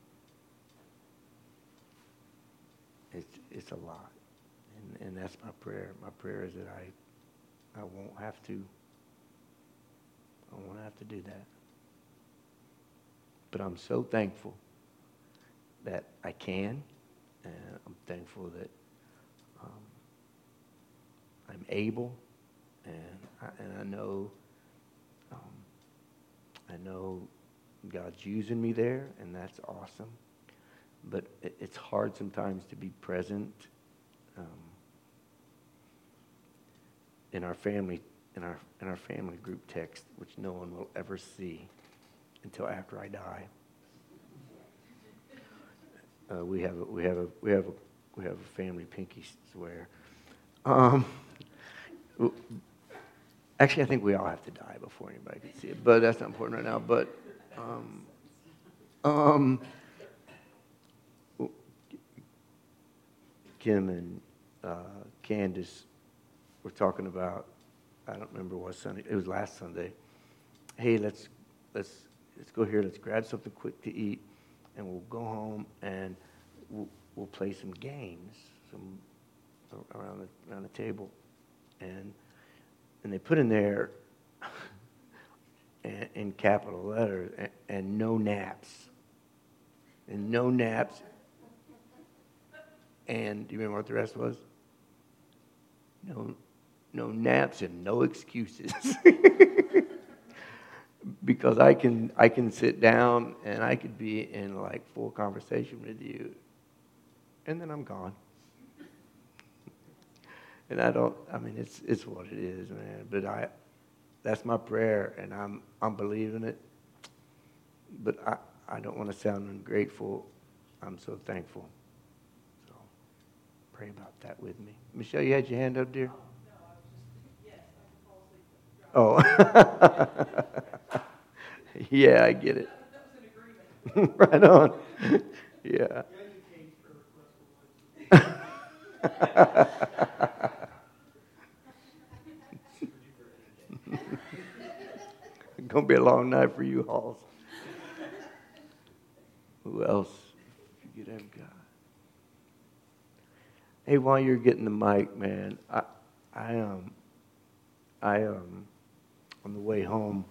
it's it's a lot, and and that's my prayer. My prayer is that I I won't have to. I won't have to do that. But I'm so thankful that I can, and I'm thankful that um, I'm able, and I, and I know um, I know God's using me there, and that's awesome. But it, it's hard sometimes to be present um, in our family in our in our family group text, which no one will ever see until after I die. Uh, we have a, we have a we have a we have a family pinky swear. Um, actually, I think we all have to die before anybody can see it, but that's not important right now. But um, um, Kim and uh, Candace were talking about. I don't remember what Sunday. It was last Sunday. Hey, let's let's let's go here. Let's grab something quick to eat, and we'll go home and we'll, we'll play some games, some around the around the table, and and they put in there in, in capital letters and, and no naps, and no naps. And do you remember what the rest was? No. No naps and no excuses. Because I can I can sit down and I could be in like full conversation with you, and then I'm gone. And I don't. I mean, it's it's what it is, man. But I, that's my prayer, and I'm I'm believing it. But I I don't want to sound ungrateful. I'm so thankful. So pray about that with me. Michelle, you had your hand up, dear. Oh, yeah, I get it. Right on. Yeah. Gonna be a long night for you, Halls. Who else? You could have got. Hey, while you're getting the mic, man, I, I um, I um. on the way home,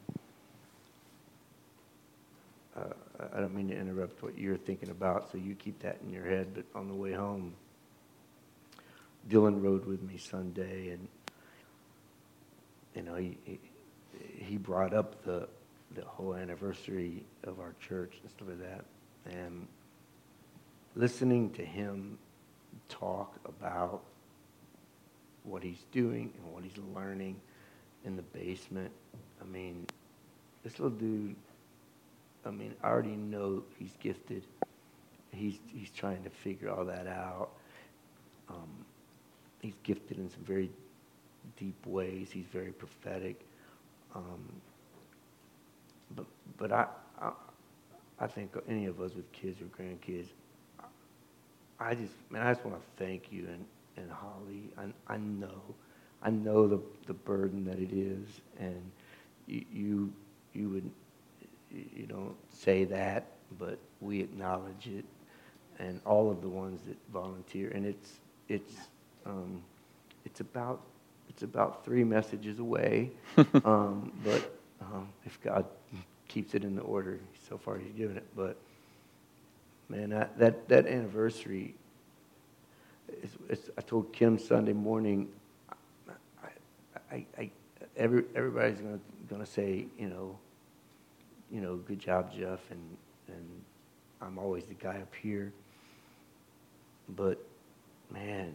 uh, I don't mean to interrupt what you're thinking about, so you keep that in your head, but on the way home, Dylan rode with me Sunday, and, you know, he, he, he brought up the, the whole anniversary of our church and stuff like that, and listening to him talk about what he's doing and what he's learning in the basement. I mean, this little dude, I mean, I already know he's gifted. He's he's trying to figure all that out. Um, he's gifted in some very deep ways. He's very prophetic. Um, but but I, I I think any of us with kids or grandkids, I just man, I just want to thank you and, and Holly. I I know, I know the the burden that it is, and you you, you would you don't say that, but we acknowledge it, and all of the ones that volunteer, and it's it's um, it's about it's about three messages away, um, but um, if God keeps it in the order, so far He's given it. But man, I, that that anniversary, is, it's, I told Kim Sunday morning, I, I, I every everybody's gonna gonna say, you know, you know, good job, Jeff, and and I'm always the guy up here. But man,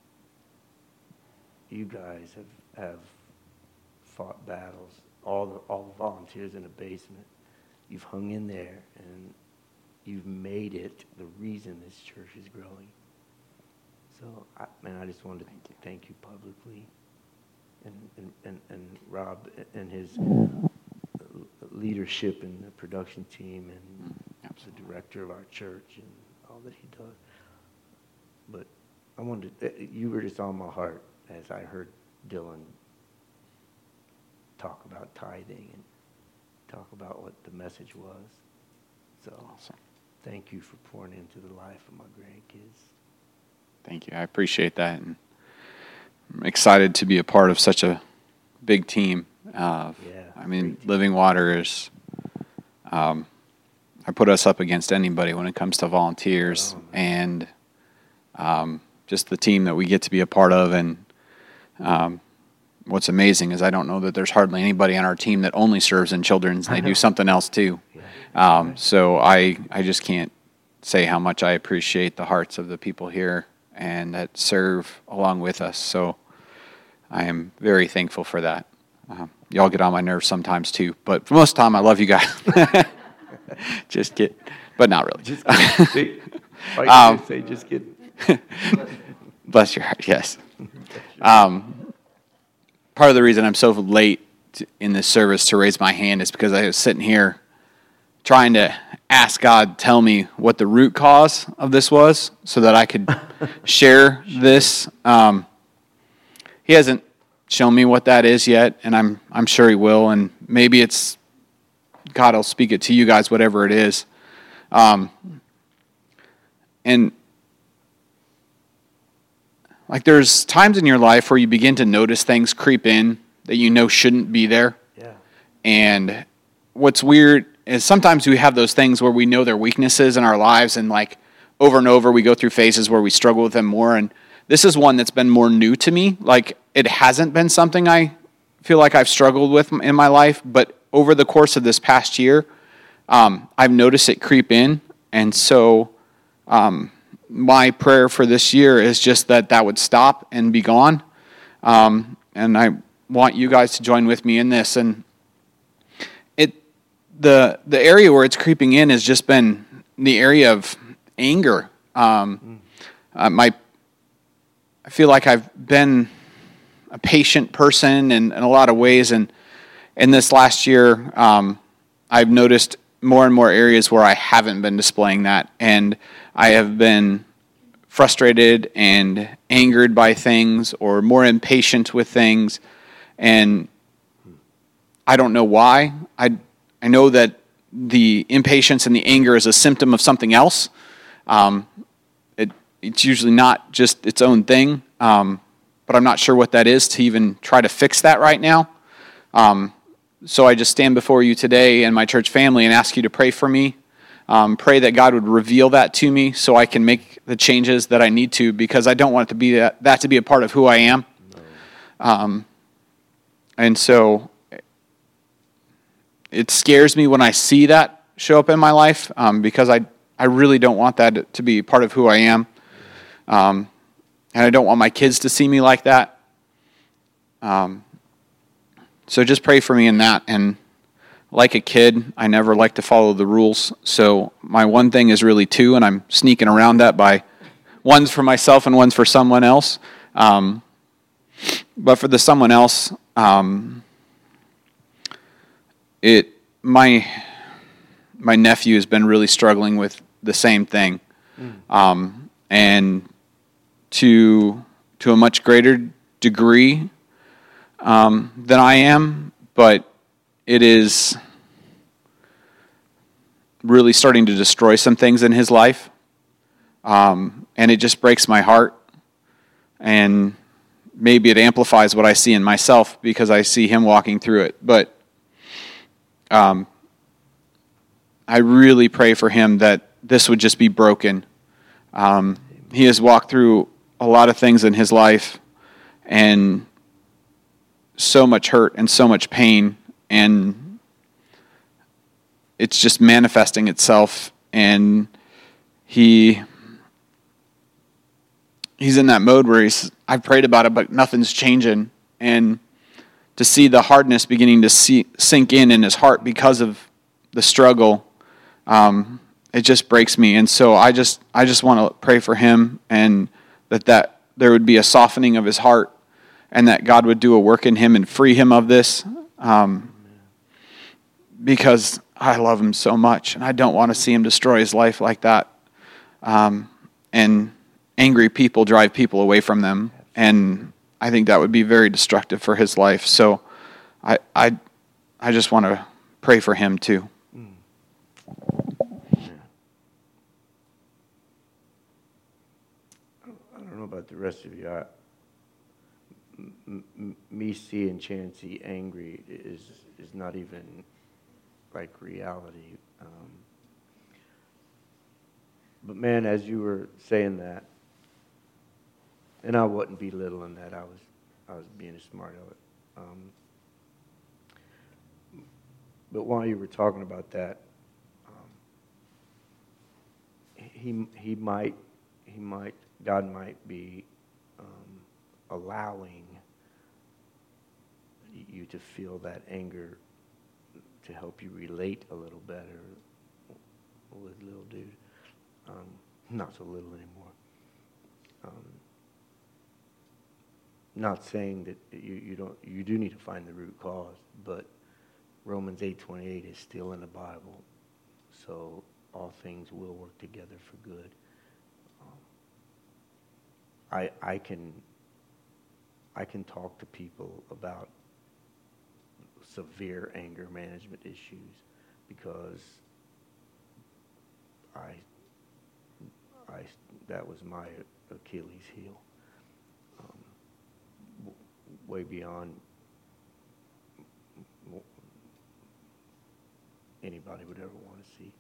you guys have have fought battles. All the all the volunteers in the basement, you've hung in there, and you've made it the reason this church is growing. So, I, man, I just wanted to thank you, thank you publicly, and and, and and Rob and his leadership and the production team and Absolutely. The director of our church and all that he does. But I wanted to, you were just on my heart as I heard Dylan talk about tithing and talk about what the message was. So awesome. Thank you for pouring into the life of my grandkids. Thank you. I appreciate that. And I'm excited to be a part of such a big team. Uh, yeah, I mean, Living Water is, um, I put us up against anybody when it comes to volunteers oh, and um, just the team that we get to be a part of. And um, what's amazing is I don't know that there's hardly anybody on our team that only serves in children's. They do something else too. Um, so I, I just can't say how much I appreciate the hearts of the people here and that serve along with us. So I am very thankful for that. Uh, y'all get on my nerves sometimes too, but for most of the time I love you guys. Just kidding, but not really. Just kidding. um, say just kidding. Bless your heart, yes. Um, part of the reason I'm so late to, in this service to raise my hand is because I was sitting here trying to ask God to tell me what the root cause of this was so that I could share this. Um, he hasn't shown me what that is yet, and I'm I'm sure he will, and maybe it's God will speak it to you guys, whatever it is. Um, and like there's times in your life where you begin to notice things creep in that you know shouldn't be there. Yeah. And what's weird is sometimes we have those things where we know their weaknesses in our lives, and like over and over we go through phases where we struggle with them more. And this is one that's been more new to me. Like it hasn't been something I feel like I've struggled with in my life, but over the course of this past year, um, I've noticed it creep in. And so um, my prayer for this year is just that that would stop and be gone. Um, and I want you guys to join with me in this. And it the the area where it's creeping in has just been the area of anger. Um, uh, my I feel like I've been a patient person in, in a lot of ways, and in this last year, um, I've noticed more and more areas where I haven't been displaying that, and I have been frustrated and angered by things or more impatient with things, and I don't know why. I I know that the impatience and the anger is a symptom of something else. Um, it, it's usually not just its own thing, um, but I'm not sure what that is to even try to fix that right now. Um, so I just stand before you today and my church family and ask you to pray for me. Um, pray that God would reveal that to me so I can make the changes that I need to, because I don't want it to be that, that to be a part of who I am. Um, and so it scares me when I see that show up in my life, um, because I, I really don't want that to be part of who I am. Um, and I don't want my kids to see me like that. Um, so just pray for me in that. And like a kid, I never like to follow the rules. So my one thing is really two, and I'm sneaking around that by one's for myself and one's for someone else. Um, But for the someone else, um, it my my nephew has been really struggling with the same thing, mm. um, and to to a much greater degree um, than I am, but it is really starting to destroy some things in his life, um, and it just breaks my heart. And maybe it amplifies what I see in myself because I see him walking through it. But um, I really pray for him that this would just be broken. Um, he has walked through a lot of things in his life, and so much hurt and so much pain, and it's just manifesting itself, and he he's in that mode where he's, I've prayed about it, but nothing's changing, and to see the hardness beginning to see, sink in in his heart because of the struggle, um, it just breaks me. And so I just I just want to pray for him, and that, that there would be a softening of his heart, and that God would do a work in him and free him of this, um, because I love him so much, and I don't want to see him destroy his life like that. Um, and angry people drive people away from them, and I think that would be very destructive for his life. So I I, I just want to pray for him too. Mm. I don't know about the rest of you. I, m- m- me seeing Chancey angry is is not even like reality. Um, but man, as you were saying that, and I wasn't belittling that, I was I was being smart of it. Um, but while you were talking about that, um, he he might he might God might be um, allowing you to feel that anger to help you relate a little better with little dude. Um, not so little anymore. Um, not saying that you, you don't you do need to find the root cause, but Romans eight twenty-eight is still in the Bible, so all things will work together for good. Um, I I can I can talk to people about severe anger management issues because I I that was my Achilles heel. Um, way beyond anybody would ever want to see.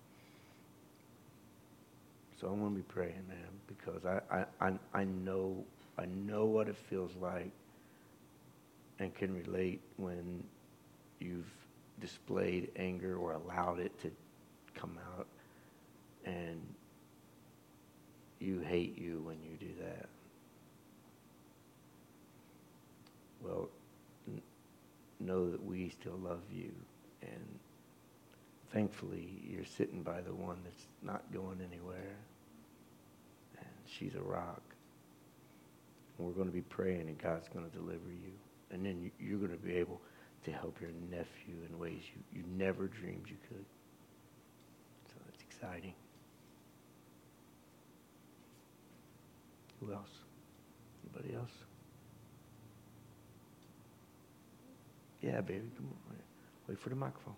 So I'm going to be praying, man, because I, I, I, I know I know what it feels like and can relate when you've displayed anger or allowed it to come out, and you hate you when you do that. Well, n- know that we still love you, and thankfully you're sitting by the one that's not going anywhere, and she's a rock. And we're going to be praying, and God's going to deliver you, and then you, you're going to be able to help your nephew in ways you, you never dreamed you could. So it's exciting. Who else? Anybody else? Yeah, baby, come on. Wait for the microphone.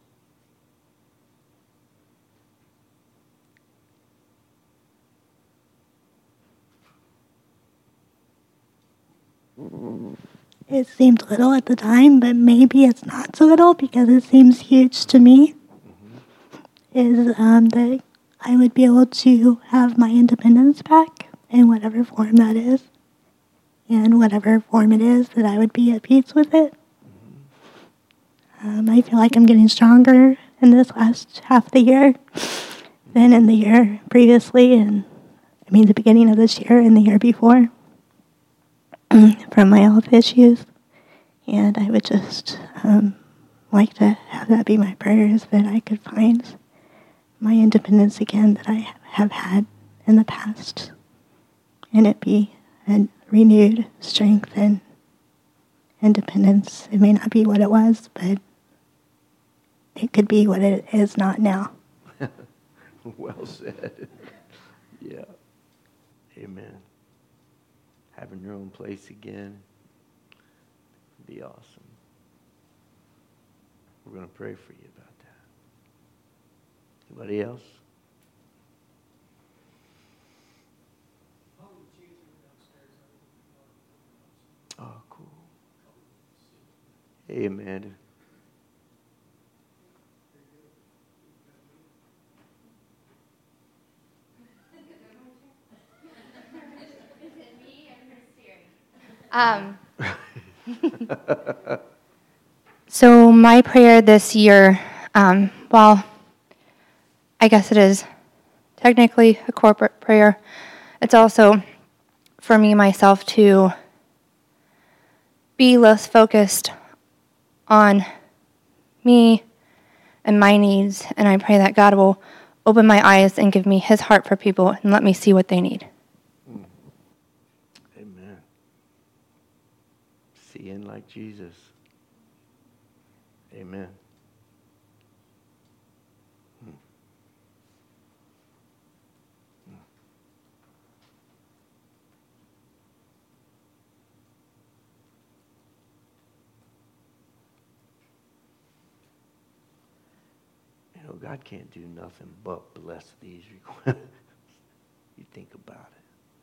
It seemed little at the time, but maybe it's not so little because it seems huge to me. Mm-hmm. Is um, that I would be able to have my independence back in whatever form that is, and whatever form it is, that I would be at peace with it. Um, I feel like I'm getting stronger in this last half of the year than in the year previously, and I mean the beginning of this year and the year before, from my health issues. And I would just um, like to have that be my prayers, that I could find my independence again that I have had in the past, and it be a renewed strength and independence. It may not be what it was, but it could be what it is not now. Well said. Yeah. Amen. Having your own place again would be awesome. We're going to pray for you about that. Anybody else? Oh, cool. Hey, Amanda. Um, so my prayer this year, um, well, I guess it is technically a corporate prayer. It's also for me, myself, to be less focused on me and my needs. And I pray that God will open my eyes and give me his heart for people and let me see what they need. Seeing like Jesus. Amen. Hmm. Hmm. You know, God can't do nothing but bless these requests. You think about it.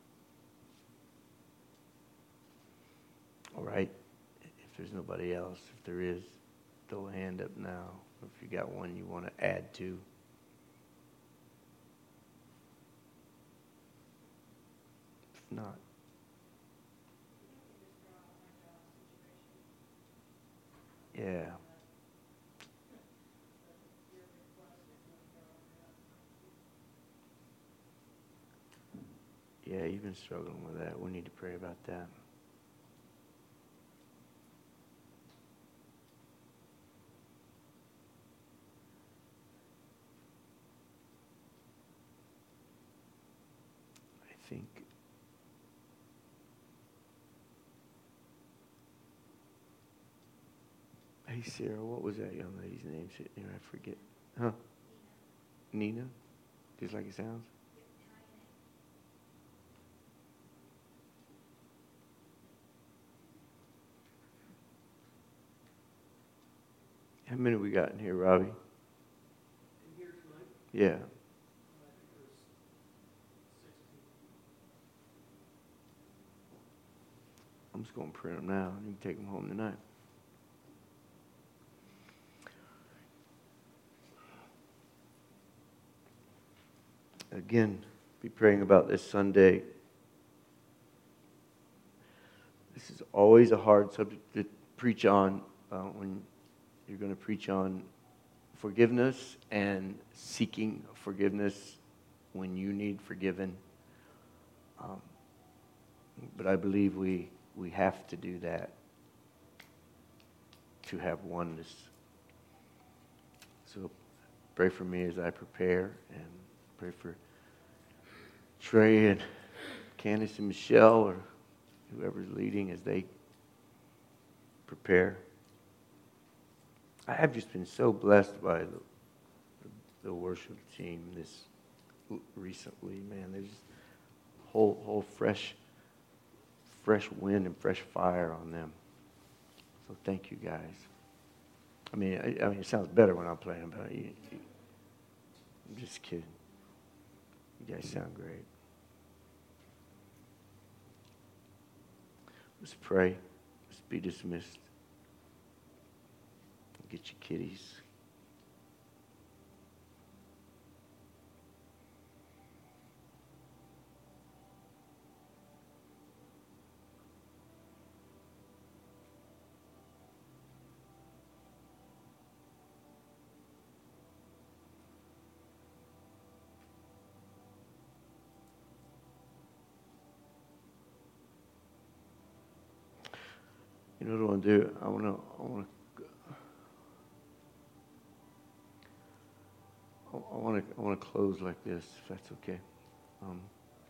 All right. If there's nobody else, if there is, throw a hand up now. If you got one you want to add to. If not. Yeah. Yeah, you've been struggling with that. We need to pray about that. I think Hey, Sarah, what was that young lady's name sitting here? I forget. Huh? Nina? Just like it sounds? How many we got in here, Robbie? In here tonight? Yeah. I'm just going to print them now. You can take them home tonight. Again, be praying about this Sunday. This is always a hard subject to preach on uh, when you're going to preach on forgiveness and seeking forgiveness when you need forgiven. Um, but I believe we we have to do that to have oneness. So pray for me as I prepare, and pray for Trey and Candace and Michelle, or whoever's leading as they prepare. I have just been so blessed by the, the worship team this recently, man. There's whole whole fresh fresh wind and fresh fire on them. So thank you guys. I mean, I, I mean, it sounds better when I'm playing, but you, you, I'm just kidding. You guys sound great. Let's pray. Let's be dismissed. Get your kitties. You know what I want to do? I want to. I want to. I want to. I want to close like this, if that's okay. Um,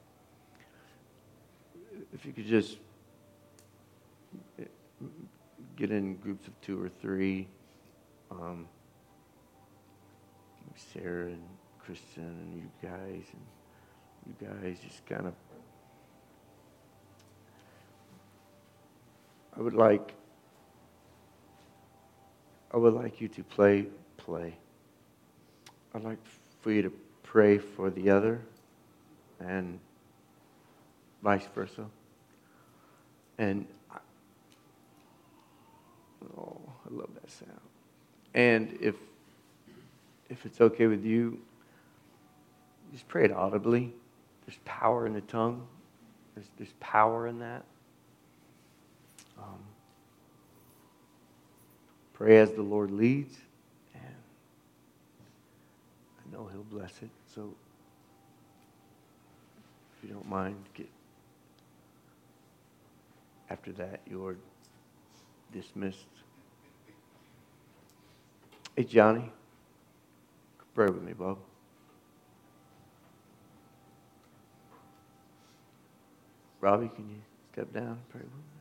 if you could just get in groups of two or three. Um, Sarah and Kristen and you guys, and you guys just kind of. I would like. I would like you to play, play. I'd like for you to pray for the other, and vice versa. And I, oh, I love that sound. And if if it's okay with you, just pray it audibly. There's power in the tongue. There's there's power in that. Um, pray as the Lord leads, and I know He'll bless it. So, if you don't mind, get after that, you're dismissed. Hey, Johnny, pray with me, Bob. Robbie, can you step down and pray with me?